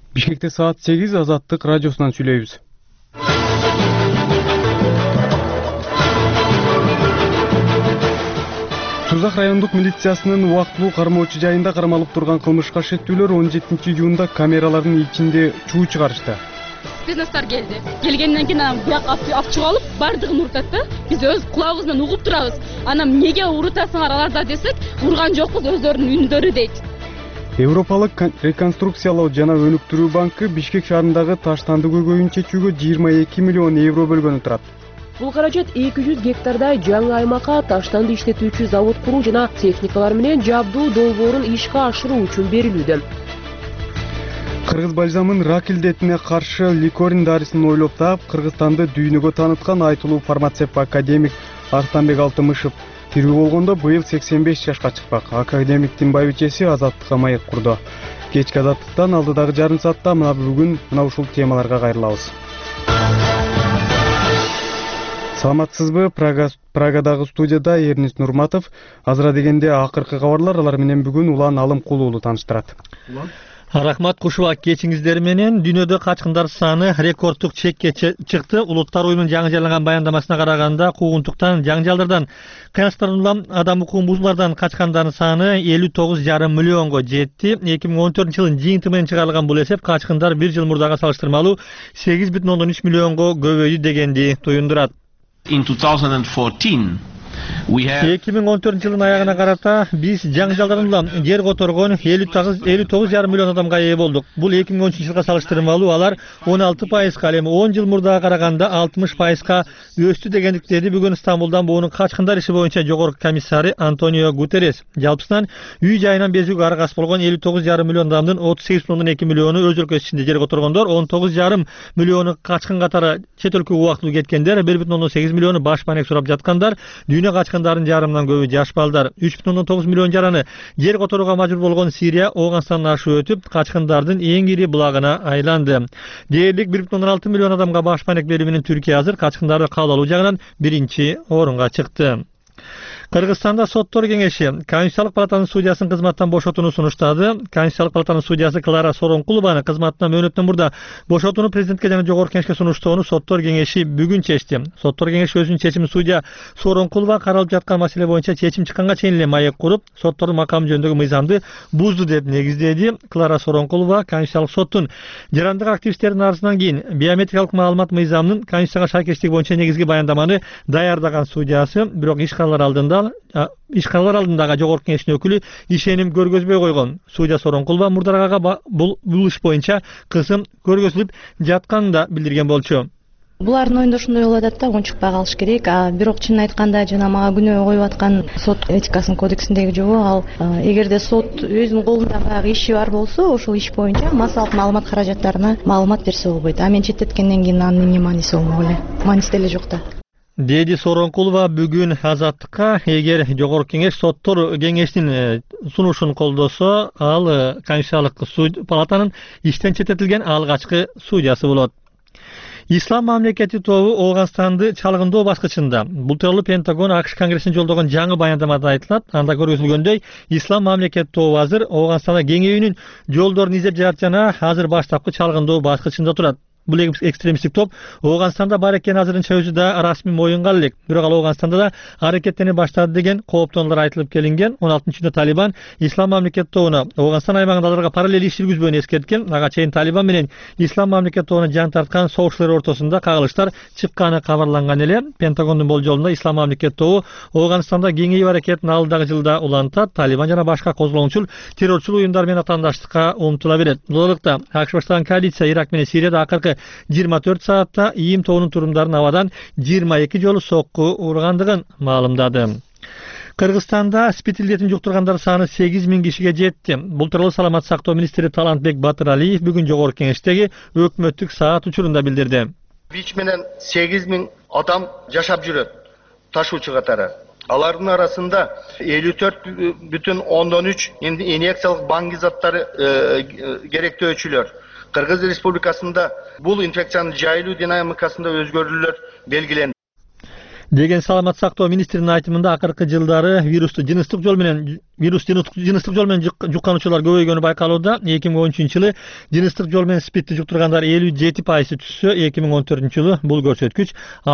Бишкекте саат 8 Азаттык радиосунан сүйлөйбүз. Сузак райондук милициясынын убактылуу кармоочу жайында кармалып турган кылмышка шектүүлөр 17-июнда камералардын ичинде чуу чыгарышты. Спецназдар келди. Келгенден кийин бияк алып чыгып алып, бардыгын урутат да. Биз өз кулагыбыздан угуп турабыз. Анан эмнеге урутасыңар аларда десек, урган жокпуз, өздөрүнүн үндөрү дейт. Европалык реконструкциялоо жана өнүктүрүү банкы Бишкек шаарындагы таштанды көйгөйүн чечүүгө 22 миллион евро бөлгөнү турат. Бул каражат 200 гектардай жаңы аймакка таштанды иштетүүчү завод куруу жана техникалар менен жабдуу долбоорун ишке ашыруу үчүн берилүүдө. Кыргыз бальзамын рак илдетине каршы ликорин дарысын ойлоп таап, Кыргызстанды дүйнөгө тааныткан айтылуу фармацевт академик Арстанбек Алтымышев тирүү болгондо быйыл 85 жашка чыкпак. Академиктин байбичеси Азаттыкка маек курду. Кечки Азаттыктан алдыдагы жарым саатта бүгүн ушул темаларга кайрылабыз. Саламатсызбы? Прагадагы студияда Эрнис Нурматов. Азыра дегенде акыркы кабарлар, алар менен бүгүн Улан Алымкул уулу тааныштырат. Рахмат Кушуба, кечиңиздер менен дүйнөдө качкындар саны рекордтук чекке чыкты. Улуттар уюмунун жаңы жарыяланган баяндамасына караганда, куугунтуктан, жаңжалдардан, кыянчтырылган адам укугун бузуулардан качкандардын саны 59,5 миллионго жетти. 2014-жылдын жыйынтыгы менен чыгарылган бул эсеп качкындар бир жыл мурдага салыштырмалуу 8,3 миллионго көбөйдү дегенди туюндурат. In 2014, 2014 жылдын аягына карата биз жаңжалдардан улам жер которгон 59,5 миллион адамга ээ болдук. Бул 2013 жылга салыштырмалуу алар 16%, ал эми 10 жыл мурдага караганда 60% өстү дегендиктерди бүгүн Стамбулдан буунун качкындар иши боюнча жогорку комиссары Антонио Гутеррес. Жалпысынан үй жайынан безүүгө аргасыз болгон 59,5 миллион адамдын 38,2 миллиону өз өлкөсү ичинде жер которгондор, 19,5 миллиону качкын катары чет өлкөгө убактылуу кеткендер, 1,8 миллиону баш панек сурап жаткандар, дүйнө качкындардын жарымынан көбү жаш балдар, 3,9 миллион жараны жер которууга мажбур болгон Сирия Ооганстандан ашып өтүп, качкындардын эң ири булагына айланды. Дээрлик 1,6 миллион адамга баш панек берүү менен Түркия азыр качкындарды кабыл алуу жагынан биринчи орунга чыкты. Кыргызстанда соттор кеңеши Конституциялык палатанын судьясын кызматтан бошотууну сунуштады. Конституциялык палатанын судьясы Клара Сооронкулованы кызматтан мөөнөттөн мурда бошотууну президентке жана жогорку кеңешке сунуштоону соттор кеңеши бүгүн чечти. Соттор кеңеши өзүнүн чечимин судья Сооронкулова каралып жаткан маселе боюнча чечим чыкканга чейин эле маек куруп, соттордун макамы жөнүндөгү мыйзамды бузду деп негиздеди. Клара Сооронкулова Конституциялык соттун жарандык активисттердин арызынан кийин биометрикалык маалымат мыйзамынын Конституцияга шайкештиги боюнча негизги баяндаманы даярдаган судьясы, бирок ишканалар алдындагы жогорку кеңештин өкүлү ишеним көргөзбөй койгон. Судья Сооронкулова мурдарага бул иш боюнча кысым көргөзүлүп жатканын да билдирген болчу. Булардын оюнда ошондой болуп атат да, унчукпай калыш керек. Бирок чынын айтканда жана мага күнөө коюп аткан сот этикасынын кодексиндеги жобо, ал эгерде сот өзүнүн колунда баягы иши бар болсо, ошол иш боюнча массалык маалымат каражаттарына маалымат берсе болбойт. А мен четтеткенден кийин анын эмне мааниси болмок эле? Мааниси деле жок да. Деди Сооронкулова бүгүн Азаттыкка, эгер жогорку кеңеш соттор кеңештин сунушун колдосо, ал Конституциялык палатанын иштен четтетилген алгачкы судьясы болот. Ислам мамлекети тобу Ооганстанды чалгындоо баскычында. Бул тууралуу Пентагон АКШ Конгрессине жолдогон жаңы баяндамада айтылат. Анда көрсөтүлгөндөй, Ислам мамлекети тобу азыр Ооганстанда кеңейүүнүн жолдорун издеп жатат жана азыр баштапкы чалгындоо баскычында турат. Бул экстремисттик топ Ооганстанда бар экени азырынча өзү да расмий моюнга элек. Бирок ал Ооганстанда да аракеттене баштады деген кооптонуулар айтылып келинген. 16-июнда Талибан Ислам мамлекет тобуна Ооганстан аймагында аларга параллель иш жүргүзбөөнү эскерткен. Ага чейин Талибан менен Ислам мамлекет тобуна жан тарткан согушчулар ортосунда кагылыштар чыкканы кабарланган эле. Пентагондун болжолунда Ислам мамлекет тобу Ооганстанда кеңейүү аракетин алдыдагы жылда улантат. Талибан жана башка козголоңчул террорчул уюмдар менен атаандаштыкка умтула берет. Бул АКШ баштаган коалиция Ирак менен Сирияда акыркы 24 саатта ИИМ тобунун турумдарын абадан 22 жолу сокку ургандыгын маалымдады. Кыргызстанда СПИД илдетин жуктургандар саны 8.000 кишиге жетти. Бул тууралуу саламат сактоо министри Талантбек Батыралиев бүгүн жогорку кеңештеги өкмөттүк саат учурунда билдирди. ВИЧ менен 8.000 адам жашап жүрөт ташуучу катары. Алардын арасында 54,3 инъекциялык банги заттары керектөөчүлөр. Кыргыз Республикасында бул инфекциянын жайылуу динамикасында өзгөрүүлөр белгиленди. деген саламат сактоо министринин айтымында акыркы жылдары вирусту жыныстык жол менен virus жыныстык жол менен жуккануучулар көбөйгөнү байкалууда. 2013-жылы жыныстык жол менен спидти жуктургандар 57% түшсө, 2014-жылы бул көрсөткүч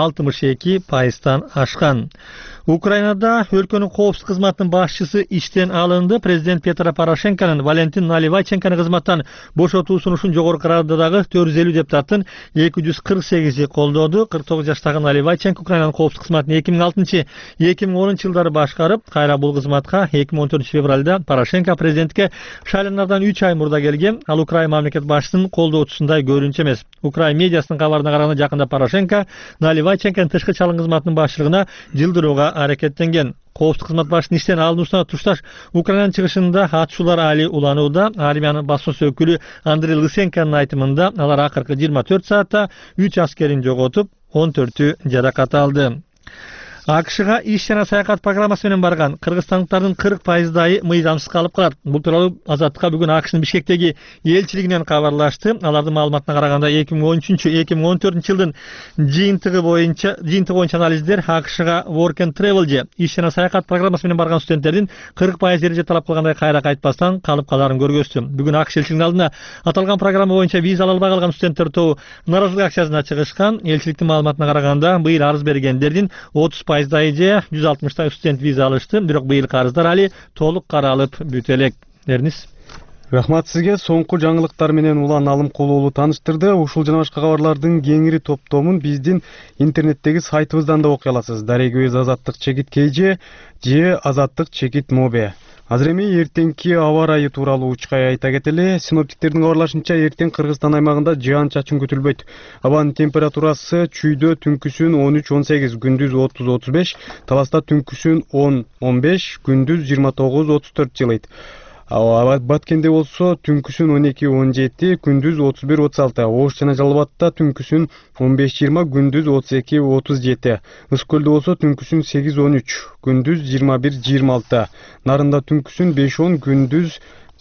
62%тан ашкан. Украинада өлкөнүн коопсуздук кызматынын башчысы иштен алынды. Президент Петро Порошенконун Валентин Наливайченкону кызматтан бошотуу сунушун жогорку Рададагы 450 депутаттын 248 колдоду. 49 жаштагы Наливайченко Украинанын коопсуздук кызматын 2006-2010 жылдары башкарып, кайра бул кызматка 2014 февралда Порошенко президентке шайланардан 3 ай мурда келген. Ал Украин мамлекет башчысынын колдоочусундай көрүнчү эмес. Украин медиасынын кабарына караганда жакында Порошенко Наливайченконун тышкы чалым кызматынын башчылыгына жылдырууга аракеттенген. Коопсуздук кызмат башчысынын иштен алынуусуна тушташ Украинанын чыгышында атышуулар али уланууда. Армиянын басмасы өкүлү Андрей Лысенконун айтымында алар акыркы 24 саатта 3 аскерин жоготуп, 14-ü жаракат алды. АКШга иш жана саякат программасы менен барган кыргызстандыктардын 40%дайы мыйзамсыз калып калат. Бул тууралуу Азаттыкка бүгүн АКШнын Бишкектеги элчилигинен кабарлашты. Алардын маалыматына караганда 2013-2014 жылдын жыйынтыгы боюнча анализдер АКШга Work and Travel же иш жана саякат программасы менен барган студенттердин 40% эреже талап кылгандай кайра кайтпастан калып каларын көргөздү. Бүгүн АКШ элчилигинин алдына аталган программа боюнча виза ала албай калган студенттер тобу нааразылык акциясына чыгышкан. Элчиликтин маалыматына караганда быйыл арыз бергендердин 30% же 160 студент виза алышты. Бирок быйыл карыздар али толук каралып бүтө элек. Эрнис. Рахмат сизге. Соңку жаңылыктар менен Улан Алым Кулуулу тааныштырды. Ушул жана башка кабарлардын кеңири топтомун биздин интернеттеги сайтыбыздан да окуй аласыз. Дарегөз Азаттык чекит KG же Азаттык чекит Mobe. Азыр эми эртеңки аба ырайы тууралуу учкай айта кетели. Синоптиктердин кабарлашынча эртең Кыргызстан аймагында жаан-чачын күтүлбөйт. Абанын температурасы чүйдө түнкүсүн 13-18, күндүз 30-35, таласта түнкүсүн 10-15, күндүз 29-34 жылыйт. Баткенде болсо түнкүсүн 12-17, күндүз 31-36, Ош жана Жалал Абадта түнкүсүн 15-20, күндүз 32-37, Ысык-Көлдө болсо түнкүсүн 8-13, күндүз 21-26, Нарында түнкүсүн 5-10, күндүз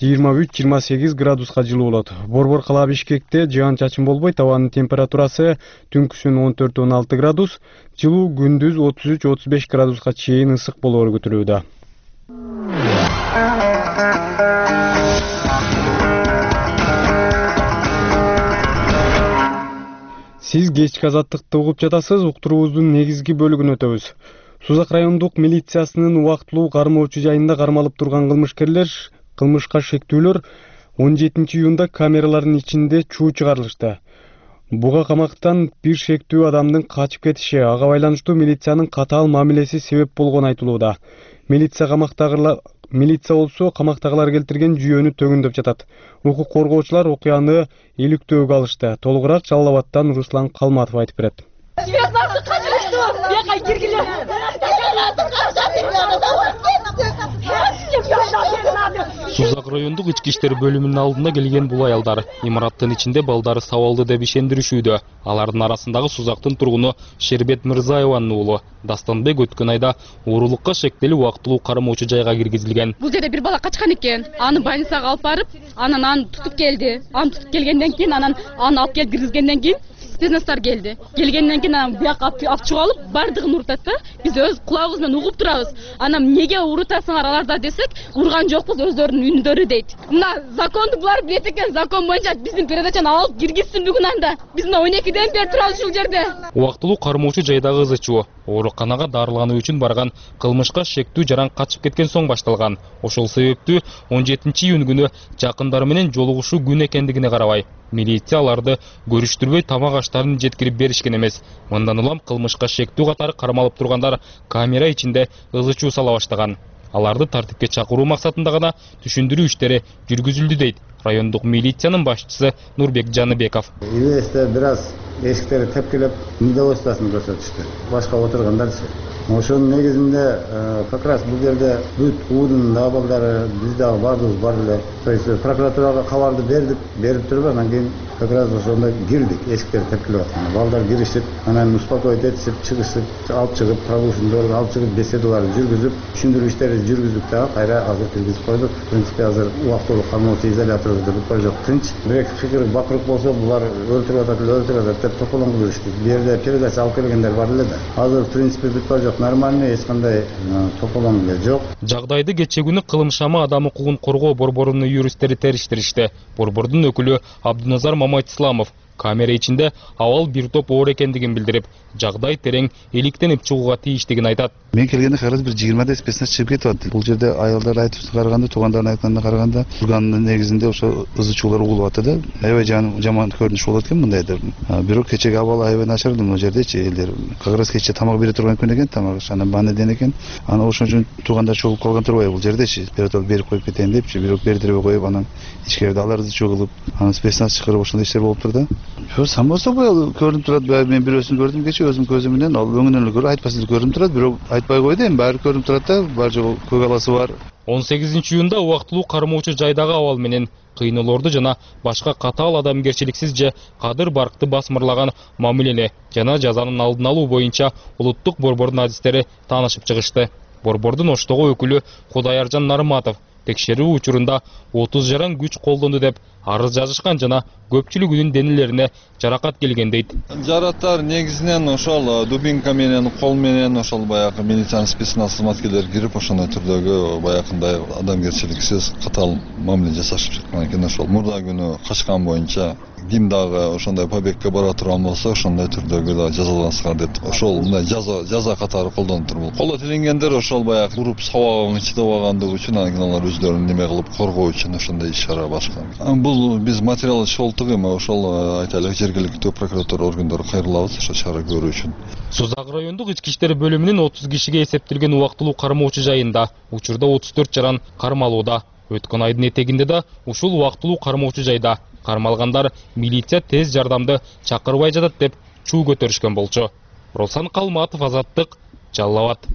23-28 градуска жылуу болот. Борбор кала Бишкекте жаан-чачын болбойт. Абанын температурасы түнкүсүн 14-16 градус, жылуу күндүз 33-35 градуска чейин ысык болоору күтүлүүдө. Сиз кечки Азаттыкты угуп жатасыз. Уктуруубуздун негизги бөлүгүн өтөбүз. Сузак райондук милициясынын убактылуу кармоочу жайында кармалып турган кылмышка шектүүлөр 17-июнда камералардын ичинде чуу чыгарылышты. Буга камактан бир шектүү адамдын качып кетиши, ага байланыштуу милициянын катаал мамилеси себеп болгону айтылууда. Милиция болсо камактагылар келтирген жүйөнү төгүндөп жатат. Укук коргоочулар окуяны иликтөөгө алышты. Толугураак Жалал Абадтан Руслан Калматов айтып берет. Сузак райондук ички иштер бөлүмүнүн алдына келген бул аялдар имараттын ичинде балдары сабалды деп ишендиришүүдө. Алардын арасындагы Сузактын тургуну Шербет Мырзаеванын уулу Дастанбек өткөн айда оорулукка шектелип убактылуу кармоочу жайга киргизилген. Бул жерде бир бала качкан экен. Аны больницага алып барып, аны тутуп келди. Аны тутуп келгенден кийин аны алып келип киргизгенден кийин спецназдар келди. Келгенден кийин аны бияка алып чыгып алып, бардыгын урутат да. Биз өз кулагыбыз менен угуп турабыз. Анан эмнеге урутасыңар аларда десек, урган жокпуз, өздөрүнүн үнүндөрү дейт. Мына законду булар билет экен, закон боюнча биздин передачаны алып киргизсин бүгүн анда. Биз мына 12ден бери турабыз ушул жерде. Убактылуу кармоочу жайдагы ызычуу ооруканага дарылануу үчүн барган кылмышка шектүү жаран качып кеткен соң башталган. Ошол себептүү 17-июнь күнү жакындары менен жолугушуу күн экендигине карабай милиция аларды көрүштүрбөй тамак аштарын жеткирип беришкен эмес. Мындан улам кылмышка шектүү катары кармалып тургандар камера ичинде ызычуу сала баштаган. Аларды тартипке чакыруу максатында гана түшүндүрүү иштери жүргүзүлдү дейт райондук милициянын башчысы Нурбек Жаныбеков. Эсте бир аз эшиктери тепкилеп, недовольствосын көрсөтүштү. Башка отургандарчы. Ошонун негизинде как раз бул жерде бүт уудун абалдары бизде бардыгыбыз бар эле. То есть прокуратурага кабарды берип туруп, анан кийин как раз ошондо кирдик, эшиктер тепкилеп аткан. Балдар киришип, анан успокоить этишип, чыгышып, алып чыгып, пробушндорго алып чыгып, беседаларды жүргүзүп, түшүндүрүү иштери жүргүзүп дагы кайра азыр киргизип койдук. В принципе, азыр убактылуу кармоочу изоляторубузда бүткөн жок, тынч. Бирок фикир бакырып болсо, булар өлтүрүп атат деп тополоңдуп жүрүштү. Бу жерде передача алып келгендер бар эле да. Азыр в принципе бүткөн жок. бирок нормальный эч кандай тополоң жок. Жагдайды кече күнү кылымшама адам укугун коргоо борборунун юристтери териштиришти. Борбордун өкүлү Абдуназар Мамайтисламов камера ичинде абал бир топ оор экендигин билдирип, жагдай терең иликтенип чыгууга тийиштигин айтат. Мен келгенде карыз бир 20 спецназ чыгып кетип атты. Бул жерде аялдар айтып караганда, туугандардын айтканына караганда, тургандын негизинде ошо ызы чуулар угулуп атты да. Аябай жаман көрүнүш болот экен мындайда. Бирок кечеги абал аябай начар эле жердечи элдер. Как раз кече тамак бере турган күн экен, тамак анан баанеден экен. Анан ошон үчүн туугандар чогулуп калган турбайбы бул жердечи. Берип коюп кетейин депчи, бирок бердирбей коюп анан ичкерде алар ызы чуу анан спецназ чыгарып ошондой иштер болуп турду. Самый собой көрүнүп турат. Мен бирөөсүн көрдүм кече өзүм көзүм менен, ал өңүнөн эле көрүп, айтпаса эле көрүнүп турат, бирок айтпай койду эми баары көрүнүп турат да, бар жогу көк аласы бар. 18-июнда убактылуу кармоочу жайдагы абал менен кыйноолорду жана башка катаал адамгерчиликсиз же кадыр баркты басмырлаган мамилени жана жазанын алдын алуу боюнча улуттук борбордун адистери таанышып чыгышты. Борбордун Оштогу өкүлү Кудайаржан Нарматов текшерүү учурунда 30 жаран күч колдонду деп арыз жазышкан жана көпчүлүгүнүн денелерине жаракат келген дейт. Жараттар негизинен ошол дубинка менен, кол менен ошол баягы милициянын спецназ кызматкерлери кирип ошондой түрдөгү баягындай адамгерчиликсиз катаал мамиле жасашып чыккан экен. Ошол мурда күнү качкан боюнча ким дагы ошондой побегке бара турган болсо, ошондой түрдөгү да жазалансыңар деп ошол мындай жаза катары колдонуп турбул. Колдо тилингендер ошол баягы уруп сабагын чыдап алгандыгы үчүн анан алар өздөрүн неме кылып коргоо үчүн ошондой иш-чара башкан. Бул биз материал чогулттук эми ошол айтайлык жергиликтүү прокуратура органдары кайрылабыз ошол чара көрүү үчүн. Сузак райондук ички иштер бөлүмүнүн 30 кишиге эсептелген убактылуу кармоочу жайында учурда 34 жаран кармалууда. Өткөн айдын этегинде да ушул убактылуу кармоочу жайда кармалгандар милиция тез жардамды чакырбай жатат деп чуу көтөрүшкөн болчу. Росан Калматов, Азаттык, Жалал Абад.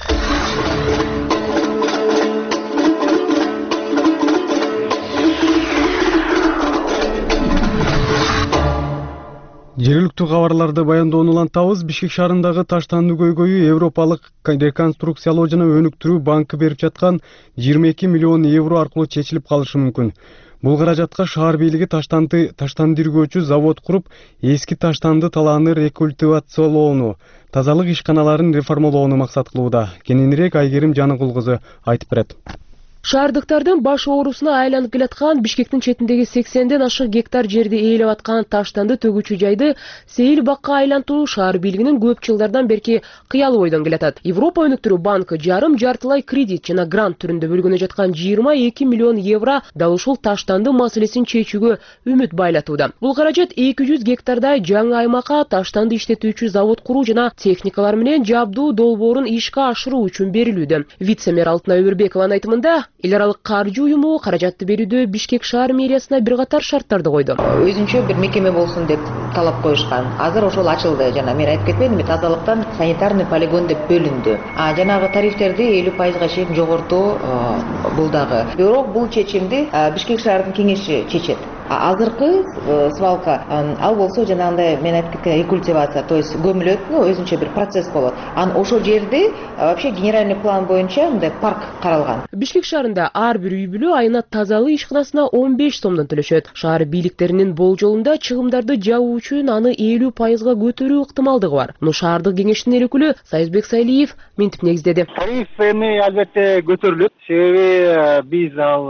Жергиликтүү кабарларды баяндоону улантабыз. Бишкек шаарындагы таштандуу көйгөйү Европалык реконструкциялоо жана өнүктүрүү банкы берип жаткан 22 миллион евро аркылуу чечилип калышы мүмкүн. Бул каражатка шаар бийлиги таштандыргөөчү завод куруп, эски таштанды талааны рекультивациялоону, тазалык ишканаларын реформалоону максат кылууда. Кененирээк Айгерим Жаныкул кызы айтып берет. Шаардыктардын баш оорусуна айланып келаткан Бишкектин четиндеги 80ден ашык гектар жерди ээлеп аткан таштанды төгүүчү жайды сейил бакка айлантуу шаар бийлигинин көп жылдардан берки кыялы ойдон келатат. Европа өнүктүрүү банкы жартылай кредит жана грант түрүндө бөлгөнү жаткан 22 миллион евро дал ушул таштанды маселесин чечүүгө үмүт байлатууда. Бул каражат 200 гектардай жаңы аймакка таштанды иштетүүчү завод куруу жана техникалар менен жабдуу долбоорун ишке ашыруу үчүн берилүүдө. Вице-мэр Алтынай Өрбекованын айтымында, эл аралык каржы уюму каражатты берүүдө Бишкек шаар мэриясына бир катар шарттарды койду. Өзүнчө бир мекеме болсун деп талап коюшкан. Азыр ошол ачылды. Жана мен айтып кетпедимби, тазалыктан санитарный полигон деп бөлүндү. Жанагы тарифтерди 50%га чейин жогортуу бул дагы. Бирок бул чечимди Бишкек шаардын кеңеши чечет. Азыркы свалка ал болсо жанагындай мен айтып кеткен рекультивация, то есть көмүлөт, өзүнчө бир процесс болот. Ошол жерде вообще генеральный план боюнча мындай парк каралган. Бишкек шаарында ар бир үй бүлө айына тазалык ишканасына 15 сомдон төлөшөт. Шаар бийликтеринин болжолунда чыгымдарды жабуу үчүн аны 50%га көтөрүү ыктымалдыгы бар. Шаардык кеңештин өкүлү Сайызбек Сайлиев мынтип негиздеди. Тариф эми албетте көтөрүлөт. Себеби биз ал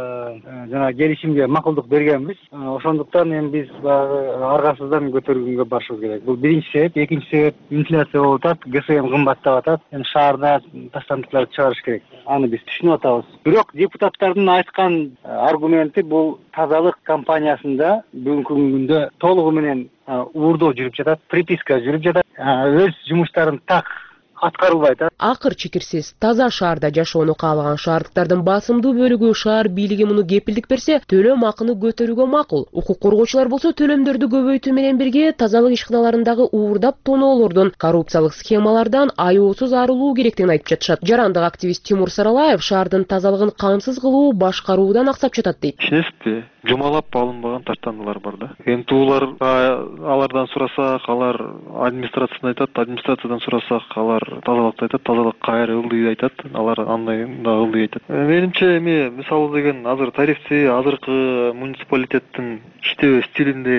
жана келишимге макулдук берген. Ошондуктан эми биз аргасыздан көтөргөнгө барышыбыз керек. Бул биринчи себеп. Экинчи себеп инфляция болуп атат, ГСМ кымбаттап атат. Эми шаарда таштандыктарды чыгарыш керек. Аны биз түшүнүп атабыз. Бирок депутаттардын айткан аргументи бул тазалык компаниясында бүгүнкү күндө толугу менен уурдоо жүрүп жатат, приписка жүрүп жатат. Өз жумуштарын так аткарылбайт. Акыр чекирсиз таза шаарда жашоону каалаган шаардыктардын басымдуу бөлүгү шаар бийлиги муну кепилдик берсе, төлөм акыны көтөрүүгө макул. Укук коргоочулар болсо төлөмдөрдү көбөйтүү менен бирге тазалык ишканаларындагы уурдап тоноолордун, коррупциялык схемалардан аюусуз арылуу керектигин айтып жатышат. Жарандык активист Тимур Саралаев шаардын тазалыгын камсыз кылуу башкаруудан аксап жатат дейт. Ишенесизби? Жумалап алынбаган таштандылар бар да. МТУлар алардан сурасак, алар администрациядан айтат, администрациядан сурасак, алар тазалыкты айтат, тазалык кайра ылдый айтат, алар андай да ылдый айтат. Менимче эми мисалы деген азыр тарифти азыркы муниципалитеттин иштөө стилинде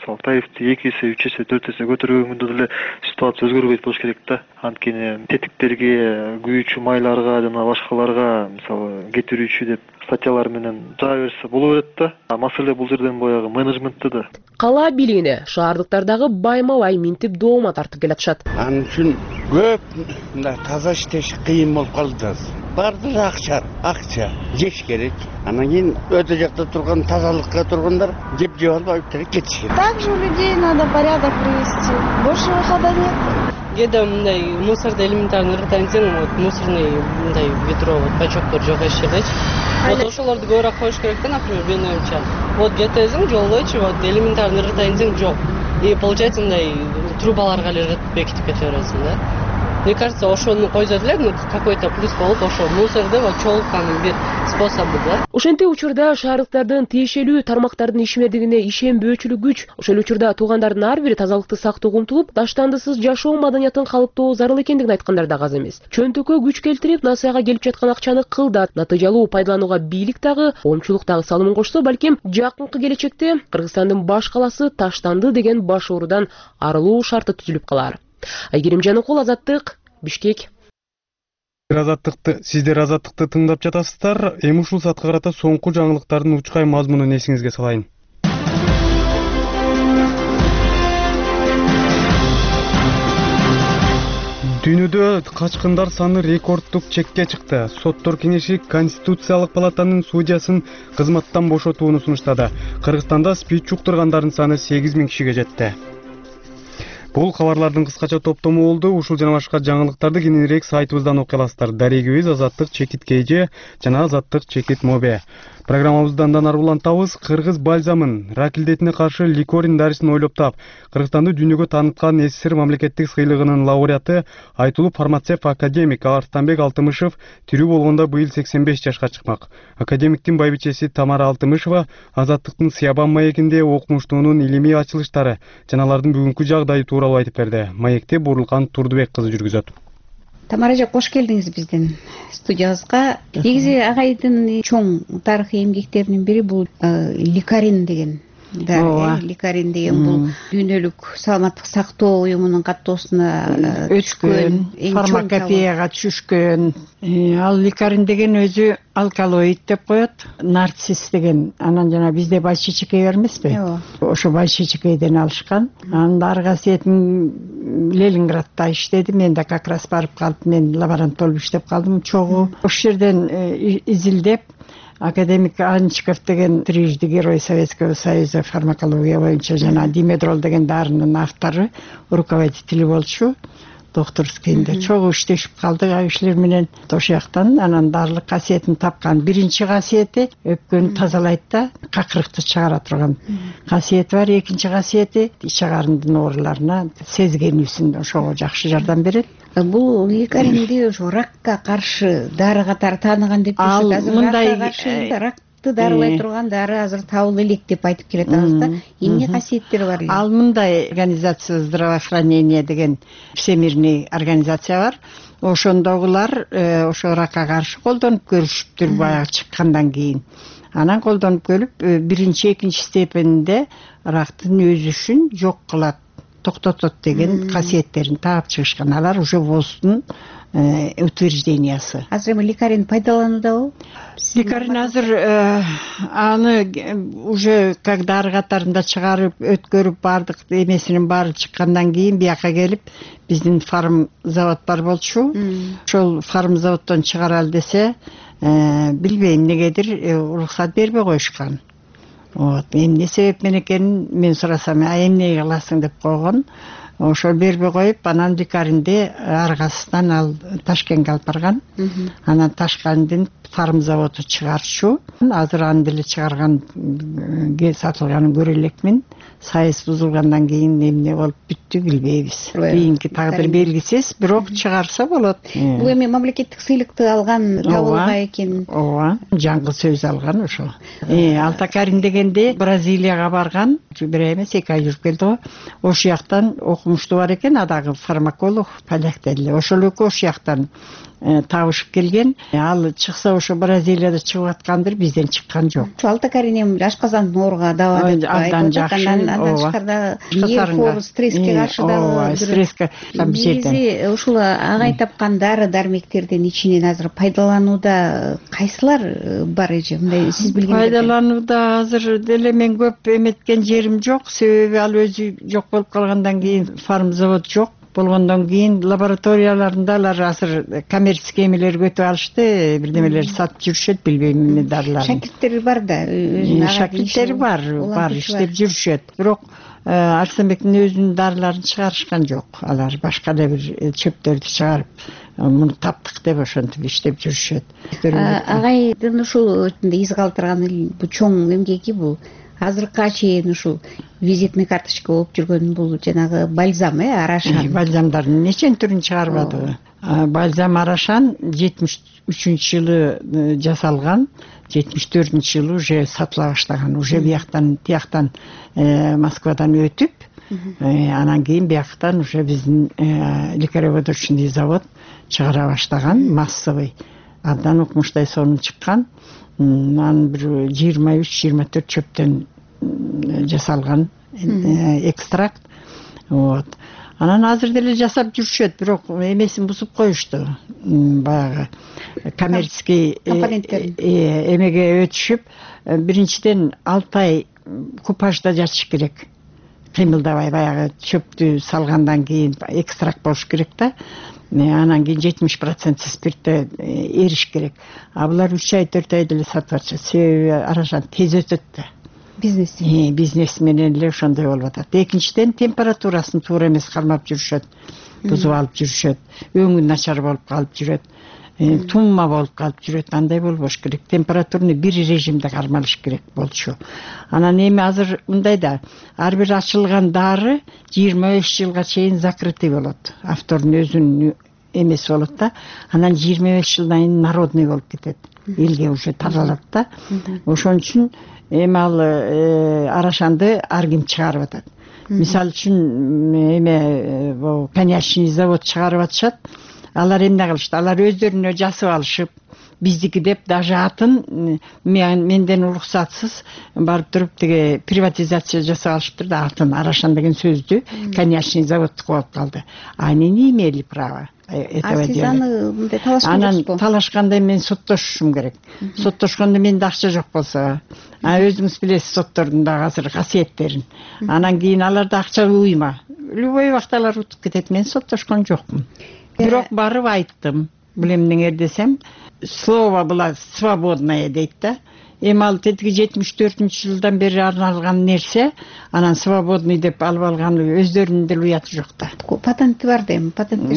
мисалы тарифти 2 эсе, 3 эсе, 4 эсе көтөргөн күндө деле ситуация өзгөрбөйт болуш керек да. Анткени тетиктерге, күйүүчү майларга жана башкаларга мисалы кетирүүчү деп статьялар менен жаа берсе боло берет да. Маселе бул жерден боягы менеджментте да. Кала бийлигине шаардыктардагы байма-бай минтип доoma тартып келатышат. Анын үчүн көп таза иштеш кыйын болуп калды. Бардыр акча жеш керек. Анан кийин өтө жакта турган тазалыкка тургандар жеп албай кетиш керек. Также у людей надо порядок привести. Больше выхода нет. Где-то мындай мусорду элементарно ырытайын десең, вот мусорный мындай ведро, вот бачоктор жок эч жердечи. Вот ошолорду көбүрөөк коюш керек да, например, менин оюмча. Вот где-то эсең жолдойчу, вот элементарно ырытайын десең жок. И получается мындай трубаларга эле ырытып бекитип кете бересиң да. Мне кажется, ошону койсо деле, какой-то плюс болуп, ошо мусорду чогулткандын бир способу да. Ошентип учурда шаардыктардын тиешелүү тармактардын ишмердигине ишенбөөчүлүк күч, ошол учурда туугандардын ар бири тазалыкты сактоого умтулуп, таштандысыз жашоо маданиятын калыптоо зарыл экендигин айткандар да аз эмес. Чөнтөккө күч келтирип, насыяга келип жаткан акчаны кылдат, натыйжалуу пайдаланууга бийлик дагы, коомчулук дагы салымын кошсо, балким жакынкы келечекте Кыргызстандын баш калаасы таштанды деген баш оорудан арылуу шарты түзүлүп калар. Айгерим Жаныкул, Азаттык, Бишкек. Сиздер Азаттыкты тыңдап жатасыздар. Эми ушул саатка карата соңку жаңылыктардын учкай мазмунун эсиңизге салайын. Дүйнөдө качкындар саны рекордтук чекке чыкты. Соттор кеңеши Конституциялык палатанын судьясын кызматтан бошотууну сунуштады. Кыргызстанда СПИД жуктургандардын саны 8000 кишиге жетти. Бул кабарлардын кыскача топтому болду. Ушул жана башка жаңылыктарды кененирээк сайтыбыздан окуй аласыздар. Дарегибиз Азаттык чекит КЖ жана Азаттык чекит Мобе. Программабызды андан ары улантабыз. Кыргыз бальзамын рак илдетине каршы ликорин дарысын ойлоп таап, Кыргызстанды дүйнөгө тааныткан СССР мамлекеттик сыйлыгынын лауреаты, айтылуу фармацевт академик Арыстанбек Алтымышев тирүү болгондо быйыл 85 жашка чыкмак. Академиктин байбичеси Тамара Алтымышева Азаттыктын Сыябан маегинде окумуштуунун илимий ачылыштары жана алардын бүгүнкү жагдайы тууралуу айтып берди. Маекти Бурулкан Турдубек кызы жүргүзөт. Тамара эже кош келдиңиз биздин студиябызга. Негизи агайдын чоң тарыхый эмгектеринин бири бул ликарин деген. Ликарин деген бул дүйнөлүк саламаттык сактоо уюмунун каттоосуна өткөн, фармакопеяга түшкөн. Ал ликарин деген өзү алкалоид деп коет, нарцисс деген. Анан жана бизде байчечекей бермеспи? Ошо байчечекейден алышкан. Анын ар касиетин Ленинградда иштеди. Мен да как раз барып калдым. Мен лаборант болуп иштеп калдым чогуу. Ошол жерден изилдеп академик Анчиков деген трижды герой Советского Союза фармакология боюнча жана димедрол деген дарынын автору, руководители болчу. Докторскийинде чогуу иштешип калдык кишилер менен. Ошол жактан анан дарылык касиетин тапкан. Биринчи касиети өпкөнү тазалайт да, какырыкты чыгара турган касиети бар. Экинчи касиети ич агарындын ооруларына сезгенүүсүн ошого жакшы жардам берет. Бул ликаринди ошо ракка каршы дары катары тааныган деп жүрүшөт. Азыр ракка каршы ракты дарылай турган дары азыр табыла элек деп айтып келатабыз да. Эмне касиеттери бар эле? Ал мындай организация здравоохранения деген всемирный организация бар. Ошондогулар ошо ракка каршы колдонуп көрүшүптүр баягы чыккандан кийин. Анан колдонуп көрүп биринчи, экинчи степенинде рактын өзүшүн жок кылат, токтотот деген касиеттерин таап чыгышкан. Алар уже ВОЗдун утверждениясы. Азыр эми ликарин пайдалануудабы? Ликарин азыр аны уже когда ар катарында чыгарып, өткөрүп бардык эмесинин баары чыккандан кийин бияка келип биздин фарм завод бар болчу. Ошол фарм заводдон чыгаралы десе, билбейм негедир уруксат бербей коюшкан. Эмне себеп менен экенин мен сурасам, эмне кыласың деп койгон. Ошол бербей коюп, анан ликаринди аргасынан ал Ташкентке алып барган. Анан Ташкенттин фарм заводу чыгарчу. Азыр аны деле чыгарган, сатылганын көрө элекмин. Сайыс бузулгандан кийин эмне болуп бүттү билбейбиз. Кийинки тагдыр белгисиз, бирок чыгарса болот. Бул эми мамлекеттик сыйлыкты алган табылга экен. Ооба, жаңгы сөз алган ошо. Алтакарин дегенде Бразилияга барган, бир эмес 2 ай жүрүп келди го. Ошол жактан окумуштуу бар экен, адагы фармаколог, полякта эле. Ошол экөө ошол жактан табышып келген. Ал чыкса ошо Бразилияда чыгып аткандыр, бизден чыккан жок. Ошо Алтакарин эми ашказан ооруга дава деп абдан жакшы. Андан тышкарда стресске каршы дагы стресске негизи ушул агай тапкан дары дармектердин ичинен азыр пайдаланууда кайсылар бар эже? Мындай сиз билген пайдаланууда азыр деле мен көп эметкен жерим жок, себеби ал өзү жок болуп калгандан кийин фарм завод жок болгондон кийин лабораторияларында алар азыр коммерческий эмелерге өтүп алышты, бирдемелер сатып жүрүшөт, билбейм эмне дарыларын. Шакирттери бар да, өзүнүн шакирттери бар, иштеп жүрүшөт. Бирок Арсенбектин өзүнүн дарыларын чыгарышкан жок. Алар башка да бир чөптөрдү чыгарып, муну таптык деп ошентип иштеп жүрүшөт. Агайдын ушул из калтырган бул чоң эмгеги бул азыркыга чейин ушул визитный карточка болуп жүргөн бул жанагы бальзам, арашан. Бальзамдардын нечен түрүн чыгарбады. Бальзам арашан 73-жылы жасалган, 74-жылы уже сатыла баштаган. Уже тияктан Москвадан өтүп, анан кийин бияктан уже биздин лекареводочный завод чыгара баштаган, массовый. Абдан укмуштай сонун чыккан. Анан бир 23-24 чөптөн жасалган экстракт. Анан азыр деле жасап жүрүшөт, бирок эмесин бузуп коюшту. Баягы коммерческий эмеге өтүшүп, биринчиден 6 ай купажда жатыш керек. Кыймылдабай баягы чөптү салгандан кийин экстракт болуш керек да. Анан кийин 70% спиртте эриш керек. А булар 3 ай 4 ай деле сатып атышат. Себеби арашан тез өтөт да. Бизнес менен эле ошондой болуп атат. Экинчиден температурасын туура эмес кармап жүрүшөт. Бузуп алып жүрүшөт. Өңү начар болуп калып жүрөт. Тумма болуп калып жүрөт. Андай болбош керек. Температураны бир режимде кармалыш керек болчу. Анан эми азыр мындай да, ар бир ачылган дары 25 жылга чейин закрытый болот. Автордун өзүнүн эмеси болот да. Анан 25 жылдан кийин народный болуп кетет. Элге уже таралат да. Ошон үчүн эми ал арашанды ар ким чыгарып атат. Мисалы үчүн эме коньячный завод чыгарып атышат. Алар эмне кылышты? Алар өздөрүнө жасып алышып, биздики деп даже атын менден уруксатсыз барып туруп тиги приватизация жасап алышыптыр да, атын Арашан деген сөздү коньячный заводтуку болуп калды. Они не имели права этого делать. Анан талашканда мен соттошушум керек. Соттошкондо менде акча жок болсо, өзүңүз билесиз соттордун дагы азыр касиеттерин. Анан кийин аларда акча уйма. Любой убакта алар утуп кетет. Мен соттошкон жокмун. Бирок барып айттым. Билемдеңер десем, слово было свободное дейт да. Эми ал тетиги 74-жылдан бери арналган нерсе, анан свободный деп алып алганы өздөрүнүн деле уяты жок да. Патенти бар дейм,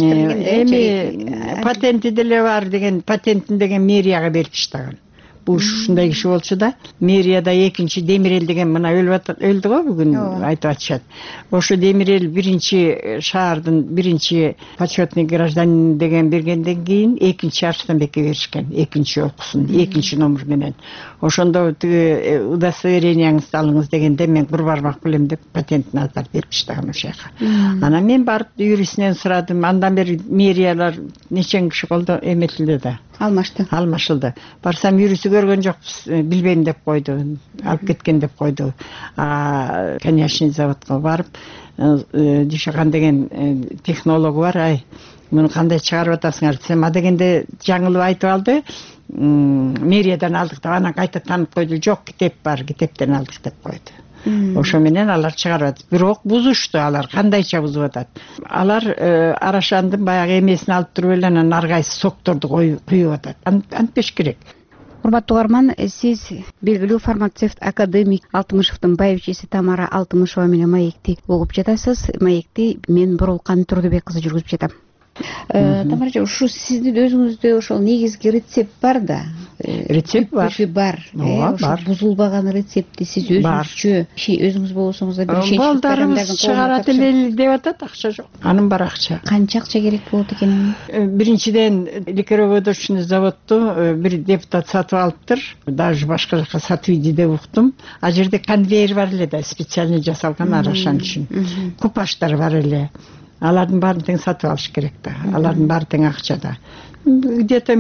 эми патенти деле бар деген, патентин деген мэрияга берип таштаган. Бул ушундай киши болчу да. Мэрияда экинчи Демирел деген мына өлдү го бүгүн айтып атышат. Ошо Демирел биринчи шаардын биринчи почетный гражданин деген бергенден кийин экинчи Арстанбекке беришкен. Экинчи окусун, экинчи номер менен. Ошондо тиги удостоверениеңизди алыңыз дегенде мен бир бармак билем деп патентин алып берип таштаган ошол жака. Анан мен барып юристинен сурадым. Андан бери мэриялар нечен киши колдо эметилди да. Алмашылды. Барсам юристи көргөн жокпуз, билбейм деп койду, алып кеткен деп койду. Коньячный заводко барып, Дүйшакан деген технологу бар, ай, муну кандай чыгарып атасыңар десем, дегенде жаңылып айтып алды, мэриядан алдык деп, анан кайта таанып койду, жок, китеп бар, китептен алдык деп койду. Ошо менен алар чыгарып атат. Бирок бузушту алар, кандайча бузуп атат. Алар Арашандын баягы эмесин алып туруп эле анан ар кайсы сокторду куюп атат. Антпеш керек. Урматтуу угарман, сиз белгилүү фармацевт академик Алтымышевдин байбичеси Тамара Алтымышева менен маекти угуп жатасыз. Маекти мен Бурулкан Турдубек кызы жүргүзүп жатам. Тамара, ушу сиздин өзүңүздө ошол негизги рецепт бар да. Рецепт бар. Ошо бузулбаган рецептти сиз өзүңүзчө, өзүңүз болсоңуз да бир балдарыбыз чыгарат эле деп атат, акча жок. Анын бар акча. Канча акча керек болот экен? Биринчиден лекареводочный заводду бир депутат сатып алыптыр. Даже башка жака сатып иди деп уктум. А жерде конвейер бар эле да, специально жасалган Арашан үчүн. Купаждар бар эле. Алардын баарын тең сатып алыш керек да. Алардын баары тең акчада. Где-то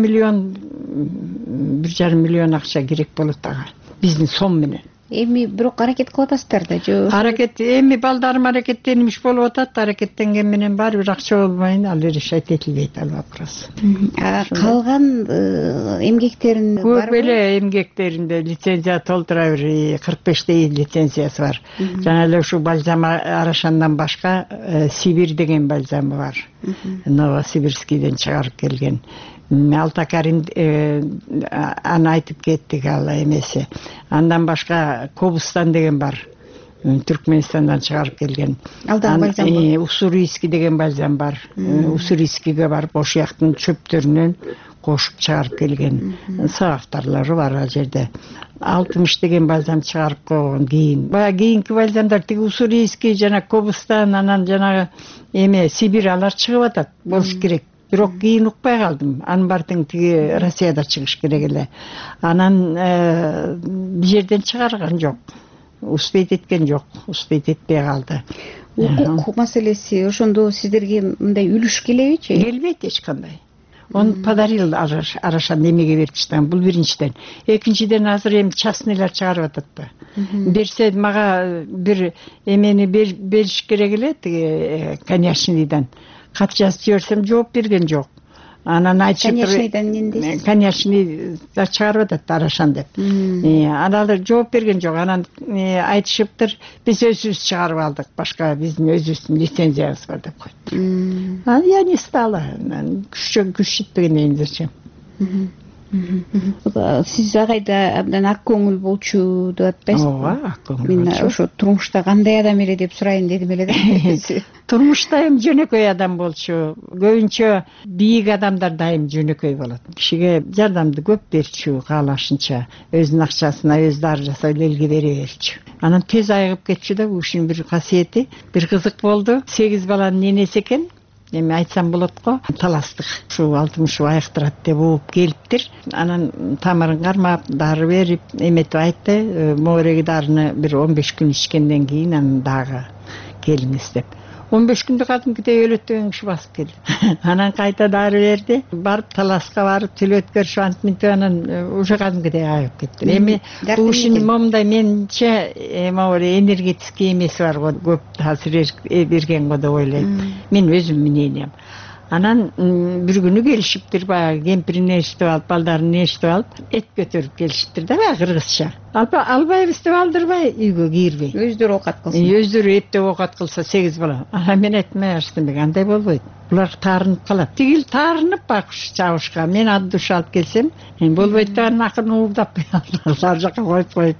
1,5 миллион акча керек болот ага. Биздин сом менен. Эми бирок аракет кылып атасыздар да, же? Аракет эми балдарым аракеттенmiş болуп атат, аракеттенген менен баары бир акча болбойн, ал решать этилбейт ал вопрос. Калган эмгектерин көп эле эмгектеринде лицензия толтура бир 45 лицензиясы бар. Жана эле ушу бальзам Арашандан башка Сибирь деген бальзамы бар. Новосибирскийден чыгарып келген. Алтакарин аны айтып кеттик ал эмеси. Андан башка Кобустан деген бар. Түркменистандан чыгарып келген. Алдан бальзам. Уссурийский деген бальзам бар. Уссурийскийге барып ошол жактын чөптөрүнөн кошуп чыгарып келген. Саактарлары бар ал жерде. 60 деген бальзам чыгарып койгон кийин. Баягы кийинки бальзамдар тиги Уссурийский жана Кобустан, анан жанагы Сибирь алар чыгып атат. Болуш керек. Бирок кийин укпай калдым. Анын баардыгы тиги Россияда чыгыш керек эле. Анан бир жерден чыгарган жок. Успейт эткен жок. Успейт этпей калды. Укук маселеси ошондо сиздерге мындай үлүш келебичи? Келбейт эч кандай. Он подарил Арашан эмеге берип чыккан. Бул биринчиден. Экинчиден азыр эми частныйлар чыгарып атат да. Берсе мага бир эмени бериш керек эле тиги конечныйдан. Кат жазып жиберсем жооп берген жок. Анан айтышыптыр. Конечный да чыгарып атат Арашан деп. Аналар жооп берген жок. Анан айтышыптыр, биз өзүбүз чыгарып алдык. Башка биздин өзүбүздүн лицензиябыз бар деп койду. Я не стала. Күч жетпегенден кийин. Сиз агайда абдан ак көңүл болчу деп атпайсызбы? Ооба, ак көңүл. Мен ошо турмушта кандай адам эле деп сурайын дедим эле да. Турмушта эми жөнөкөй адам болчу. Көбүнчө бийик адамдар дайым жөнөкөй болот. Кишиге жардамды көп берчү, каалашынча. Өзүнүн акчасына өзү дары жасап элге бере берчү. Анан тез айыгып кетчү да, ушунун бир касиети. Бир кызык болду. 8 баланын энеси экен. Эми айтсам болот го, таластык. Ушу 60 айыктырат деп угуп келиптир. Анан тамырын кармап, дары берип, эметип айтты. Моореги дарыны бир 15 күн ичкенден кийин анан дагы келиңиз деп. 15 күндө кадимкидей өлөттөгөн киши басып келди. Анан кайта дары берди. Барып таласка барып төлөткөрүшүп антип анан уже кадимкидей айып кетти. Эми бул ишин момундай менче энергетический эмеси бар го, көп таасир берген го деп ойлойм. Мен өзүм мнением. Анан бир күнү келишиптир, баягы кемпирин ээрчитип алып, балдарын ээрчитип алып, эт көтөрүп келишиптир да, баягы кыргызча. Албайбыз деп алдырбай, үйгө кирбей. Өздөрү оокат кылсын. Өздөрү эптеп оокат кылса 8 бала. Мен айттым, Арыстанбек, андай болбойт. Булар таарынып калат. Тигил таарынып бакыш чабышка. Мен ат душ алып келсем, болбойт да, акырын уурдап ар жака коюп.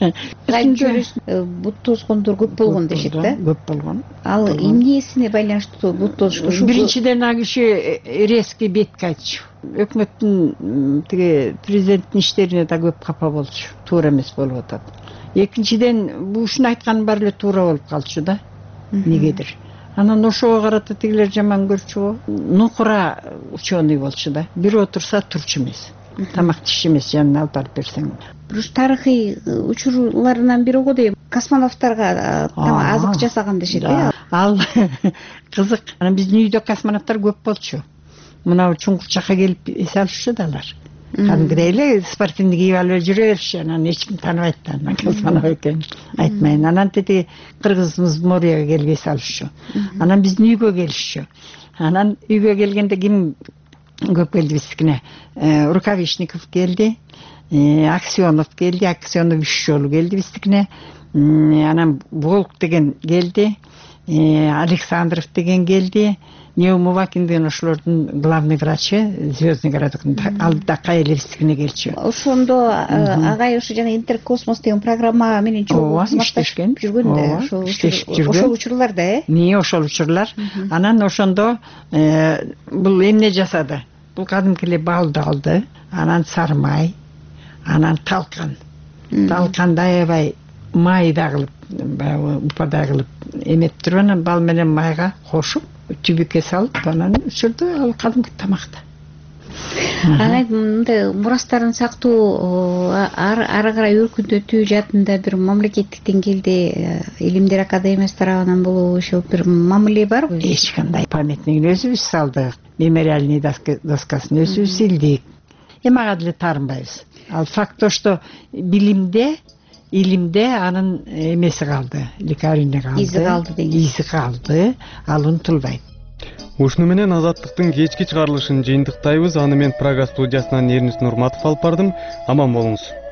Бут тозгондор көп болгон дешет да? Көп болгон. Ал эмнесине байланыштуу бут тозушу? Биринчиден ал киши резкий бетке айтчу. Өкмөттүн тиги президенттин иштерине да көп капа болчу. Туура эмес болуп атат. Экинчиден бул ушуну айтканы бар эле туура болуп калчу да. Негедир. Анан ошого карата тигилер жаман көрчү го. Нукура ученый болчу да. Бир отурса турчу эмес. Тамак тиш эмес, жанына алып барып берсең. Бир тарыхый учурларынан бири го дейм. Космонавттарга азык жасаган дешет э? Ал кызык. Анан биздин үйдө космонавттар көп болчу. Мына чуңкурчакка келип эсе алышчу да алар. Кадимгидей эле спортивный кийип алып жүрө беришчү. Анан эч ким тааныбайт да, анан космонавт экен. Айтмайын. Анан тети кыргызыбыз Моорияга келип эсе алышчу. Анан биздин үйгө келишчү. Анан үйгө келгенде ким көп келди биздикине? Рукавишников келди, Аксенов келди, Аксенов 3 жолу келди биздикине. Анан Волк деген келди, Александров деген келди. Неумывакин деген ошолордун главный врачы, Звездный городокун алдыда эле биздикине келчү. Ошондо агай ошо жана Интеркосмос деген программа менен чогуу иштешкен жүргөн да, ошол учурларда, ошол учурлар. Анан ошондо бул эмне жасады? Бул кадимки эле балды алды, анан сары май, анан талкан. Талканды аябай майда кылып, баягы упада кылып эметип туруп, анан бал менен майга кошуп, түбүккө салып, анан өчүрдү, ал кадимки тамакта. Анан мындай мурастарын сактоо ары карай өркүндөтүү жаатында бир мамлекеттик деңгээлде Илимдер академиясы тарабынан болобу ошо бир мамиле барбы? Эч кандай памятнигин өзүбүз салдык, мемориальный доскасын өзүбүз силдик. Ага деле таарынбайбыз. Ал факт то, что илимде анын эмеси калды, Ликарини калды, изи калды, ал унутулбайт. Ушуну менен Азаттыктын кечки чыгарылышын жыйынтыктайбыз. Аны мен Прага студиясынан Эрнис Нурматов алып бардым. Аман болуңуз.